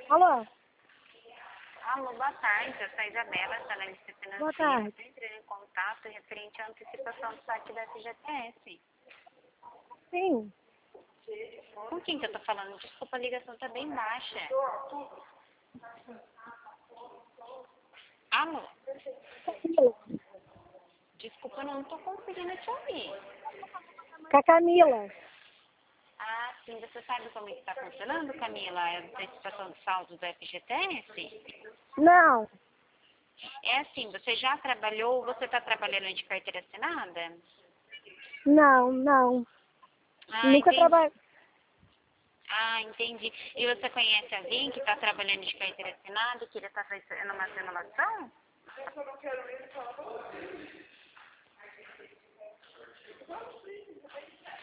Alô? Alô, boa tarde. Eu sou a Isabela, analista financeira. Boa tarde. Estou entrando em contato referente à antecipação do saque da FGTS. Sim. Com quem que eu estou falando? Desculpa, a ligação está bem baixa. Alô? Desculpa, eu não estou conseguindo te ouvir. Com a Camila. Ah, sim. Você sabe como é que está funcionando, Camila, a antecipação de saldo do FGTS? Não. É assim, você já trabalhou, você está trabalhando de carteira assinada? Não. Ah, Nunca entendi. trabalhei. Ah, entendi. E você conhece alguém que está trabalhando de carteira assinada e que ele está fazendo uma renovação?